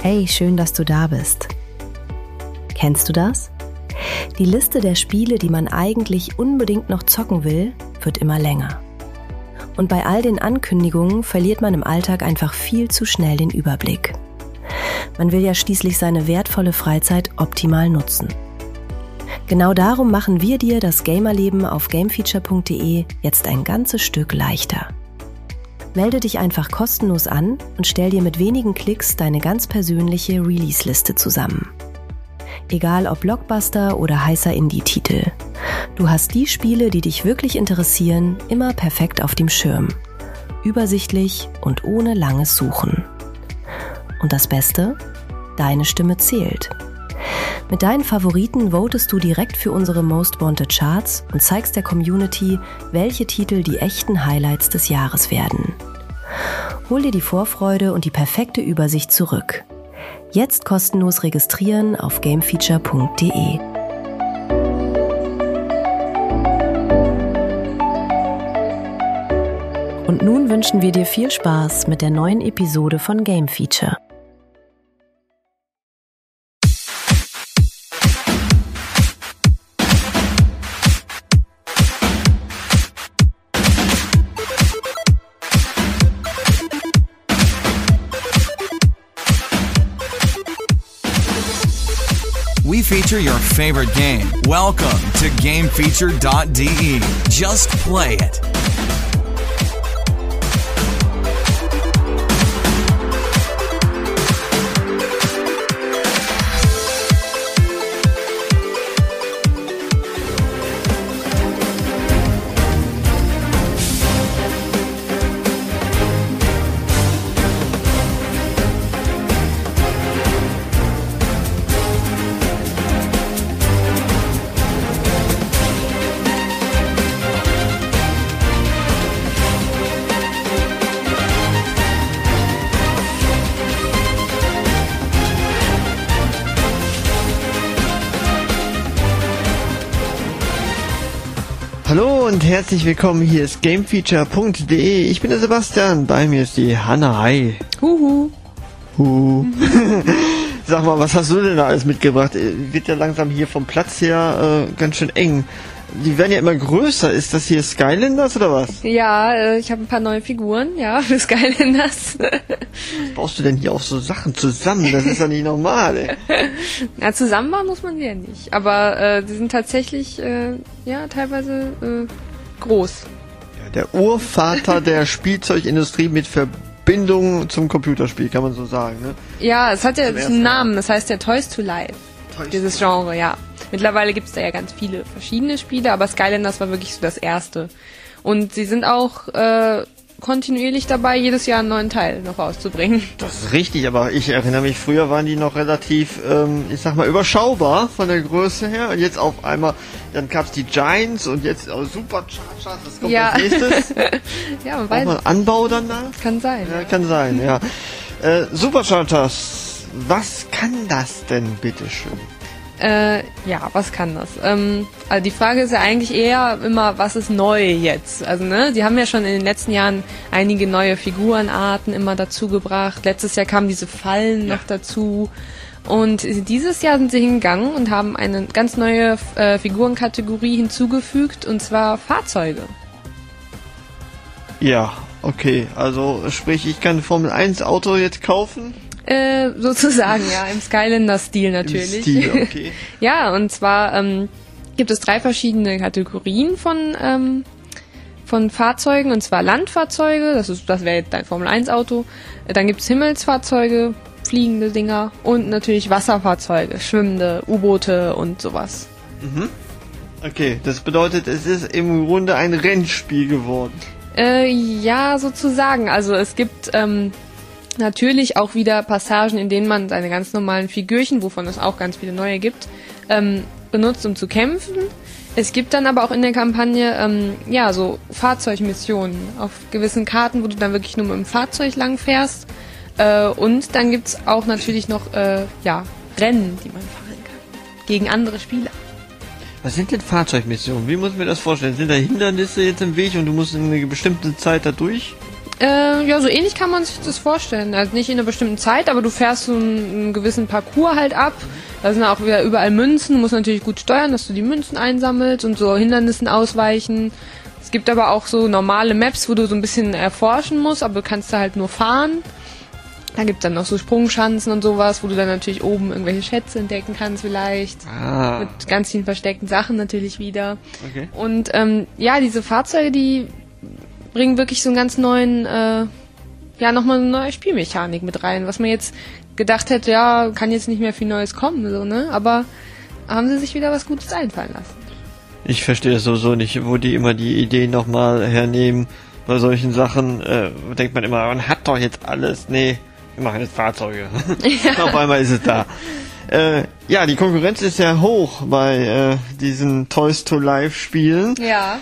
Hey, schön, dass du da bist. Kennst du das? Die Liste der Spiele, die man eigentlich unbedingt noch zocken will, wird immer länger. Und bei all den Ankündigungen verliert man im Alltag einfach viel zu schnell den Überblick. Man will ja schließlich seine wertvolle Freizeit optimal nutzen. Genau darum machen wir dir das Gamerleben auf gamefeature.de jetzt ein ganzes Stück leichter. Melde dich einfach kostenlos an und stell dir mit wenigen Klicks deine ganz persönliche Release-Liste zusammen. Egal ob Blockbuster oder heißer Indie-Titel. Du hast die Spiele, die dich wirklich interessieren, immer perfekt auf dem Schirm. Übersichtlich und ohne langes Suchen. Und das Beste? Deine Stimme zählt. Mit deinen Favoriten votest du direkt für unsere Most Wanted Charts und zeigst der Community, welche Titel die echten Highlights des Jahres werden. Hol dir die Vorfreude und die perfekte Übersicht zurück. Jetzt kostenlos registrieren auf gamefeature.de. Und nun wünschen wir dir viel Spaß mit der neuen Episode von Game Feature. We feature your favorite game. Welcome to GameFeature.de. Just play it. Hallo und herzlich willkommen, hier ist gamefeature.de. Ich bin der Sebastian, bei mir ist die Hanna. Hi. Huhu. Sag mal, was hast du denn da alles mitgebracht? Wird ja langsam hier vom Platz her ganz schön eng. Die werden ja immer größer. Ist das hier Skylanders oder was? Ja, ich habe ein paar neue Figuren, ja, für Skylanders. Was baust du denn hier auch so Sachen zusammen? Das ist ja nicht normal, ey. Ja, zusammen bauen muss man die ja nicht. Aber die sind tatsächlich, ja, teilweise groß. Ja, der Urvater der Spielzeugindustrie mit Verbindung zum Computerspiel, kann man so sagen, ne? Ja, es hat ja einen Namen, das heißt ja Toys to Life. Dieses Genre, ja. Mittlerweile gibt es da ja ganz viele verschiedene Spiele, aber Skylanders war wirklich so das erste. Und sie sind auch kontinuierlich dabei, jedes Jahr einen neuen Teil noch rauszubringen. Das ist richtig, aber ich erinnere mich, früher waren die noch relativ, ich sag mal, überschaubar von der Größe her. Und jetzt auf einmal, dann gab's die Giants und jetzt Superchargers, das kommt als nächstes. Ja, man weiß. Auch mal Anbau dann da? Kann sein. Ja, kann sein, ja. Superchargers, was kann das denn, bitteschön? Ja, was kann das? Also die Frage ist ja eigentlich eher immer, was ist neu jetzt? Also, ne, die haben ja schon in den letzten Jahren einige neue Figurenarten immer dazu gebracht. Letztes Jahr kamen diese Fallen noch dazu. Und dieses Jahr sind sie hingegangen und haben eine ganz neue Figurenkategorie hinzugefügt, und zwar Fahrzeuge. Ja, okay. Also, sprich, ich kann ein Formel-1-Auto jetzt kaufen? Sozusagen, ja, im Skylander-Stil natürlich. Im Stil, okay. Ja, und zwar gibt es 3 verschiedene Kategorien von Fahrzeugen, und zwar Landfahrzeuge, das wäre jetzt dein Formel-1-Auto, dann gibt es Himmelsfahrzeuge, fliegende Dinger, und natürlich Wasserfahrzeuge, schwimmende U-Boote und sowas. Mhm. Okay, das bedeutet, es ist im Grunde ein Rennspiel geworden. Ja, sozusagen. Also es gibt natürlich auch wieder Passagen, in denen man seine ganz normalen Figürchen, wovon es auch ganz viele neue gibt, benutzt, um zu kämpfen. Es gibt dann aber auch in der Kampagne ja so Fahrzeugmissionen auf gewissen Karten, wo du dann wirklich nur mit dem Fahrzeug lang fährst. Und dann gibt's auch natürlich noch ja, Rennen, die man fahren kann. Gegen andere Spieler. Was sind denn Fahrzeugmissionen? Wie muss ich mir das vorstellen? Sind da Hindernisse jetzt im Weg und du musst in eine bestimmte Zeit da durch? Ja, so ähnlich kann man sich das vorstellen. Also nicht in einer bestimmten Zeit, aber du fährst so einen gewissen Parcours halt ab. Da sind auch wieder überall Münzen. Du musst natürlich gut steuern, dass du die Münzen einsammelst und so Hindernissen ausweichen. Es gibt aber auch so normale Maps, wo du so ein bisschen erforschen musst, aber du kannst da halt nur fahren. Da gibt's dann noch so Sprungschanzen und sowas, wo du dann natürlich oben irgendwelche Schätze entdecken kannst vielleicht. Mit ganz vielen versteckten Sachen natürlich wieder. Okay. Und ja, diese Fahrzeuge, die bringen wirklich so einen ganz neuen, nochmal eine neue Spielmechanik mit rein, was man jetzt gedacht hätte, ja, kann jetzt nicht mehr viel Neues kommen, so, ne? Aber haben sie sich wieder was Gutes einfallen lassen. Ich verstehe das sowieso nicht, wo die immer die Ideen nochmal hernehmen. Bei solchen Sachen denkt man immer, man hat doch jetzt alles. Nee, wir machen jetzt Fahrzeuge. Ja. Auf einmal ist es da. Ja, die Konkurrenz ist ja hoch bei diesen Toys to Life Spielen. Ja.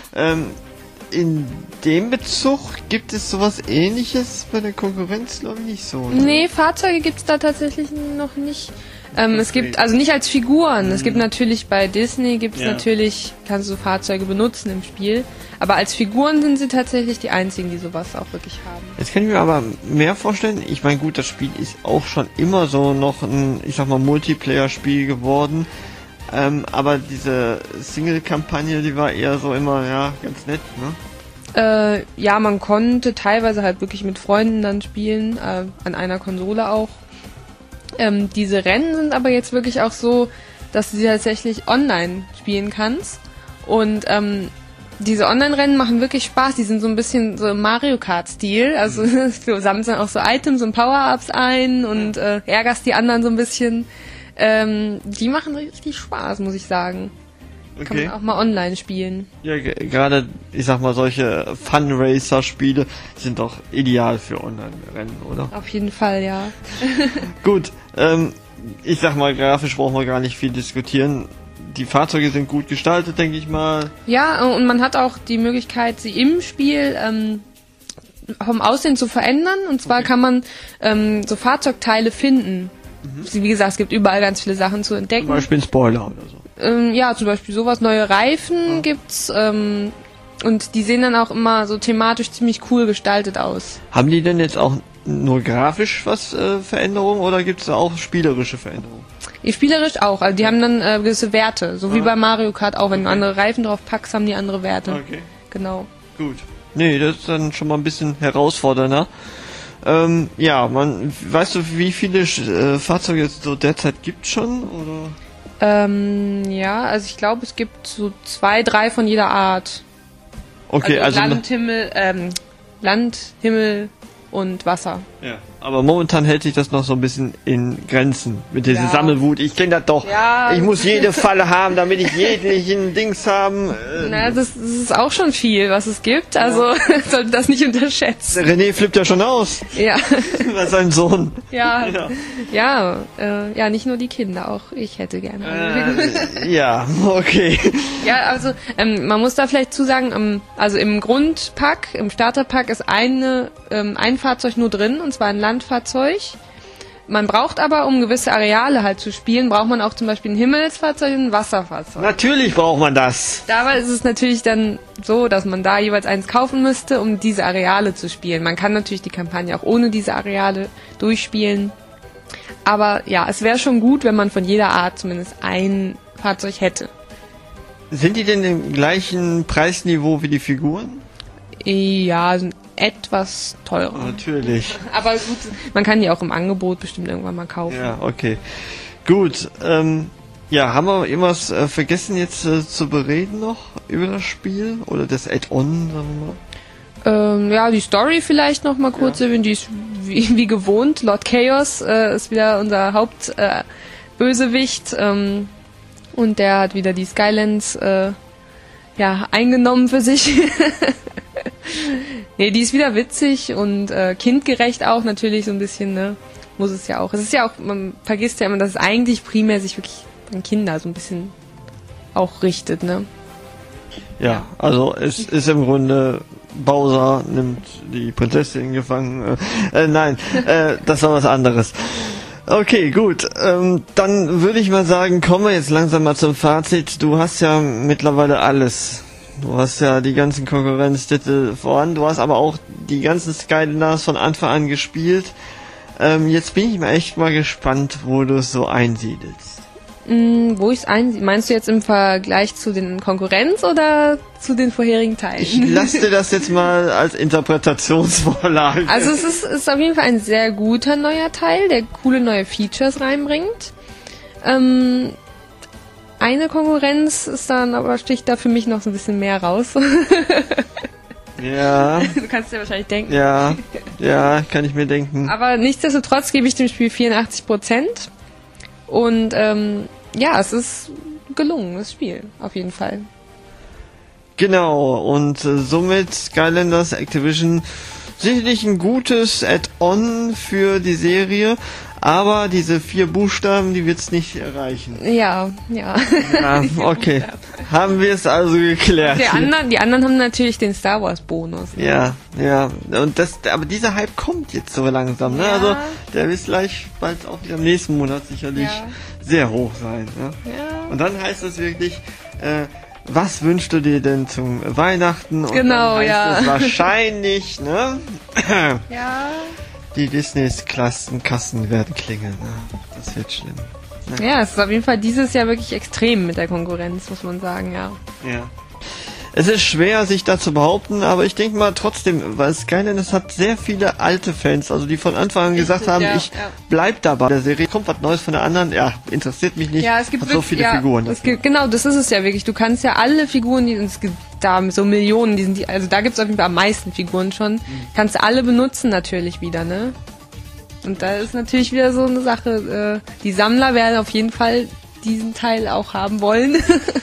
In dem Bezug gibt es sowas Ähnliches bei der Konkurrenz, glaube ich, nicht so. Ne? Nee, Fahrzeuge gibt's da tatsächlich noch nicht. Es gibt, also nicht als Figuren. Es gibt natürlich bei Disney, natürlich, kannst du Fahrzeuge benutzen im Spiel. Aber als Figuren sind sie tatsächlich die einzigen, die sowas auch wirklich haben. Jetzt kann ich mir aber mehr vorstellen. Ich meine, gut, das Spiel ist auch schon immer so noch ein, ich sag mal, Multiplayer-Spiel geworden. Aber diese Single-Kampagne, die war eher so immer, ja, ganz nett, ne? Ja, man konnte teilweise halt wirklich mit Freunden dann spielen, an einer Konsole auch. Diese Rennen sind aber jetzt wirklich auch so, dass du sie tatsächlich online spielen kannst. Und diese Online-Rennen machen wirklich Spaß. Die sind so ein bisschen so im Mario Kart-Stil. Also du sammelst dann auch so Items und Power-Ups ein und ärgerst die anderen so ein bisschen. Die machen richtig Spaß, muss ich sagen. Okay. Kann man auch mal online spielen. Ja, gerade, ich sag mal, solche Fun-Racer-Spiele sind doch ideal für Online-Rennen, oder? Auf jeden Fall, ja. Gut, ich sag mal, grafisch brauchen wir gar nicht viel diskutieren. Die Fahrzeuge sind gut gestaltet, denke ich mal. Ja, und man hat auch die Möglichkeit, sie im Spiel vom Aussehen zu verändern. Und zwar kann man so Fahrzeugteile finden. Wie gesagt, es gibt überall ganz viele Sachen zu entdecken. Zum Beispiel ein Spoiler oder so. Ja, zum Beispiel sowas. Neue Reifen gibt's. Und die sehen dann auch immer so thematisch ziemlich cool gestaltet aus. Haben die denn jetzt auch nur grafisch was Veränderungen oder gibt's da auch spielerische Veränderungen? Spielerisch auch. Also die haben dann gewisse Werte. So wie bei Mario Kart auch. Wenn du andere Reifen drauf packst, haben die andere Werte. Okay. Genau. Gut. Nee, das ist dann schon mal ein bisschen herausfordernder. Ja, weißt du, wie viele Fahrzeuge es so derzeit gibt schon, oder? Ja, also ich glaube, es gibt so 2, 3 von jeder Art. Okay, also Land, Himmel und Wasser. Ja, aber momentan hält sich das noch so ein bisschen in Grenzen mit dieser Sammelwut. Ich kenne das doch. Ja. Ich muss jede Falle haben, damit ich jeglichen Dings haben. Na, das ist auch schon viel, was es gibt. Also sollte das nicht unterschätzen. René flippt ja schon aus. Ja. Bei seinem Sohn. Ja. Ja, nicht nur die Kinder, auch ich hätte gerne. Ja, okay. Ja, also man muss da vielleicht zu sagen, also im Grundpack, im Starterpack ist ein Fahrzeug nur drin, und zwar ein Landfahrzeug. Man braucht aber, um gewisse Areale halt zu spielen, braucht man auch zum Beispiel ein Himmelsfahrzeug und ein Wasserfahrzeug. Natürlich braucht man das. Dabei ist es natürlich dann so, dass man da jeweils eins kaufen müsste, um diese Areale zu spielen. Man kann natürlich die Kampagne auch ohne diese Areale durchspielen. Aber ja, es wäre schon gut, wenn man von jeder Art zumindest ein Fahrzeug hätte. Sind die denn im gleichen Preisniveau wie die Figuren? Ja, sind etwas teurer. Natürlich. Aber gut, man kann die auch im Angebot bestimmt irgendwann mal kaufen. Ja, okay. Gut, ja, haben wir irgendwas vergessen jetzt zu bereden noch über das Spiel? Oder das Add-on, sagen wir mal? Ja, die Story vielleicht noch mal kurz erwähnen. Die ist wie gewohnt. Lord Chaos ist wieder unser Hauptbösewicht. Und der hat wieder die Skylands eingenommen für sich. Nee, die ist wieder witzig und kindgerecht auch natürlich so ein bisschen, ne? Muss es ja auch. Es ist ja auch, man vergisst ja immer, dass es eigentlich primär sich wirklich an Kinder so ein bisschen auch richtet, ne? Ja, also es ist im Grunde, Bowser nimmt die Prinzessin gefangen. Nein, das war was anderes. Okay, gut. Dann würde ich mal sagen, kommen wir jetzt langsam mal zum Fazit. Du hast ja mittlerweile alles Du hast ja die ganzen Konkurrenztitel voran, du hast aber auch die ganzen Skylanders von Anfang an gespielt. Jetzt bin ich mal echt mal gespannt, wo du es so einsiedelst. Wo ich es meinst du jetzt im Vergleich zu den Konkurrenz oder zu den vorherigen Teilen? Ich lasse dir das jetzt mal als Interpretationsvorlage. Also es ist auf jeden Fall ein sehr guter neuer Teil, der coole neue Features reinbringt. Eine Konkurrenz ist dann aber sticht da für mich noch so ein bisschen mehr raus. Ja. Du kannst dir wahrscheinlich denken. Ja, kann ich mir denken. Aber nichtsdestotrotz gebe ich dem Spiel 84%. Und es ist gelungen, das Spiel, auf jeden Fall. Genau, und somit Skylanders Activision sicherlich ein gutes Add-on für die Serie, aber diese 4 Buchstaben, die wird's nicht erreichen. Ja. Ja, okay. Haben wir es also geklärt. Die anderen haben natürlich den Star Wars Bonus. Ne? Ja. Und aber dieser Hype kommt jetzt so langsam, ne? Ja. Also der wird gleich bald auch wieder im nächsten Monat sicherlich sehr hoch sein. Ne? Ja. Und dann heißt es wirklich, was wünschst du dir denn zum Weihnachten? Und genau, dann heißt es wahrscheinlich, ne? Ja. Die Disneys Kassen werden klingeln. Ne? Das wird schlimm. Ne? Ja, es ist auf jeden Fall dieses Jahr wirklich extrem mit der Konkurrenz, muss man sagen, ja. Es ist schwer, sich da zu behaupten, aber ich denke mal trotzdem, weil Skylanders hat sehr viele alte Fans, also die von Anfang an gesagt haben, ich bleib dabei. Der Serie kommt was Neues von der anderen, interessiert mich nicht. Ja, es gibt hat so viele Figuren. Genau, das ist es ja wirklich. Du kannst ja alle Figuren, es gibt da so Millionen, also da gibt es auf jeden Fall am meisten Figuren schon, kannst du alle benutzen natürlich wieder, ne? Und da ist natürlich wieder so eine Sache, die Sammler werden auf jeden Fall diesen Teil auch haben wollen.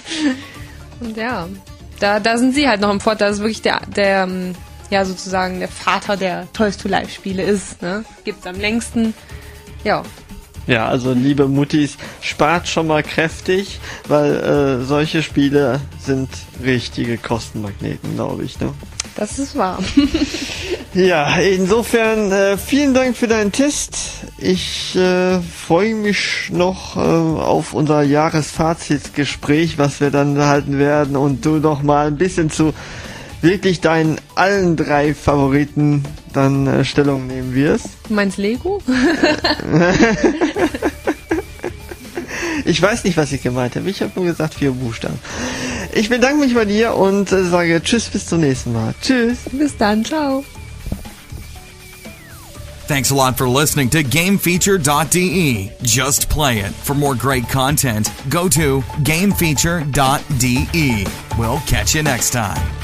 Und ja, da sind sie halt noch im Vorteil, dass es wirklich der sozusagen der Vater der Toys to Life Spiele ist, ne? Gibt's am längsten, ja. Ja, also liebe Muttis, spart schon mal kräftig, weil solche Spiele sind richtige Kostenmagneten, glaube ich, ne? Das ist wahr. Ja, insofern vielen Dank für deinen Test. Ich freue mich noch auf unser Jahresfazitgespräch, was wir dann halten werden und du noch mal ein bisschen zu wirklich deinen allen 3 Favoriten dann Stellung nehmen wirst. Du meinst Lego? Ich weiß nicht, was ich gemeint habe. Ich habe nur gesagt 4 Buchstaben. Ich bedanke mich bei dir und sage Tschüss, bis zum nächsten Mal. Tschüss. Bis dann, ciao. Thanks a lot for listening to GameFeature.de. Just play it. For more great content, go to GameFeature.de. We'll catch you next time.